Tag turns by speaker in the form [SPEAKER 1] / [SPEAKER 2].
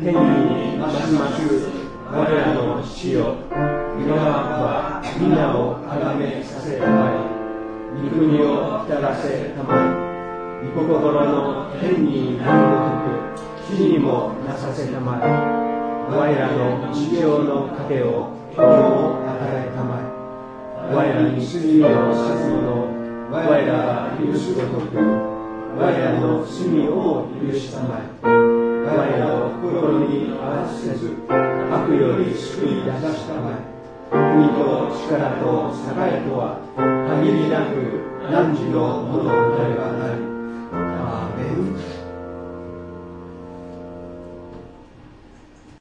[SPEAKER 1] 天にますます我らの父よ、皆は皆をあがめさせたまえ、御国を来らせたまえ、御心の天になるごとく地にもなさせたまえ、我らの日常の糧を今日与えたまえ、我らに罪を犯す者我らが許すごとく我らの罪を許したまえ、我らを心に合わせず悪より救い出したまえ、国と力と栄とは限りなく汝のものではない。アーメン。